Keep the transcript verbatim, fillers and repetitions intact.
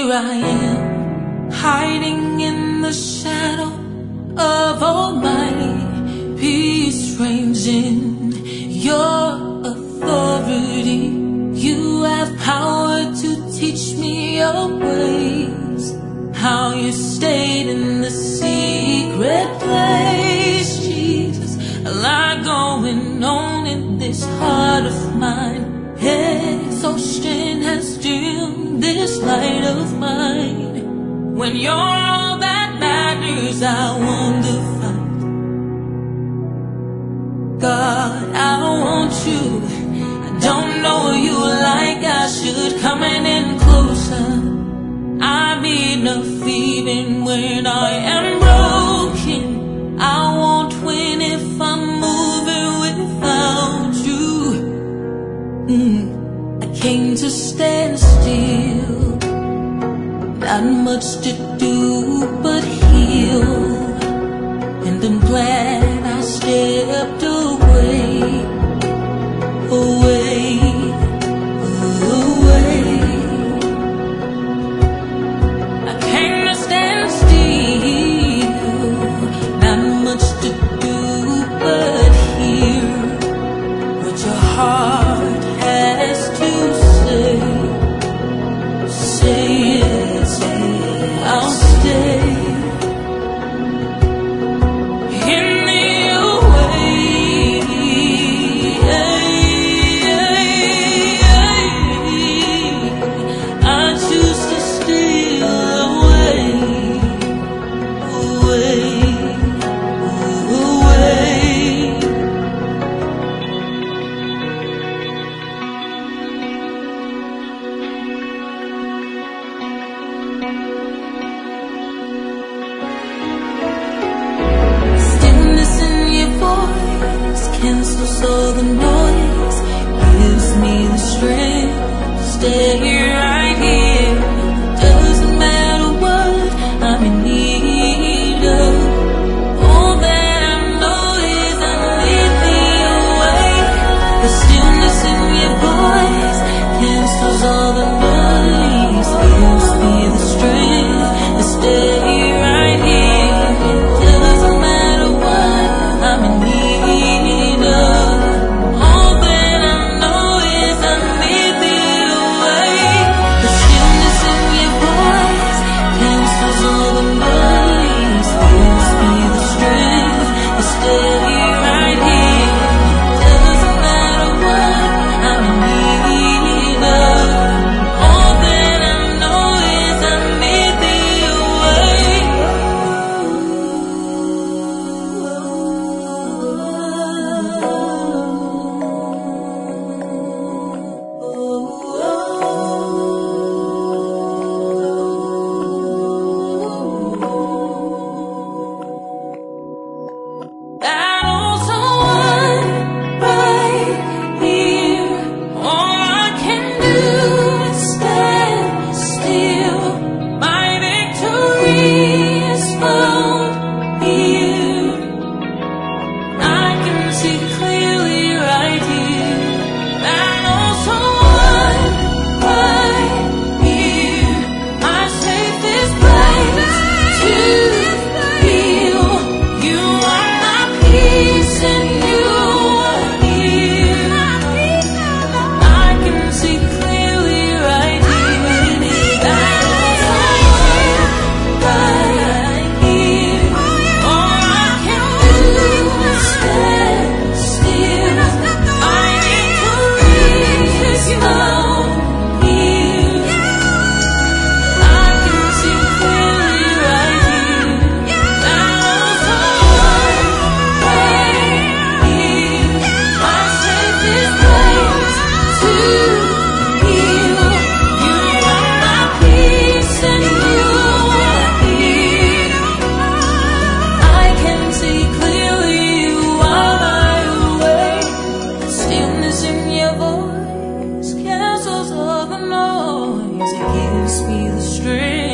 here I am, hiding in the shadow of Almighty. Peace reigns in your authority. You have power to teach me your ways, how you stayed in the secret place. Jesus, a lot going on in this heart of mine. Exhaustion has dimmed this light of mine. When you're all that matters, I wonder, find God, I want you. I don't know you like I should. Coming in closer, I'm enough even when I am broken. I won't win if I'm moving without you. mm. I came to stand still, not much to do but heal, and I'm glad I stepped away, away, away. I came to stand still, not much to do but hear what your heart has to say. Say it, say it, I'll stay. In the way, I choose to stay away, away, away. Stillness in your voice cancels all the noise, gives me the strength to stay right here. Doesn't matter what I'm in need of, all that I know is I need thee away. The stillness in your voice cancels all the noise, gives me the strength to stay right here. Doesn't matter what I'm in need of, all that I know is I need thee away. The stillness in your voice cancels all the noise, gives me the strength to stay right here. Doesn't matter what I'm in need of, all that I know is I need thee away. That also one right here. All I can do is stand still. My victory is found here. I can see clearly right here. That also one right here. My safest place to feel. You are my peace and you are here. I can see clearly right here. That also one right here. All I can do is stand still. My victory is found here. I can see clearly right here. That also one right here. My safest place to heal. You are my peace and you are here. I can see clearly you are my way. The stillness in your voice cancels all the noise. It gives me the strength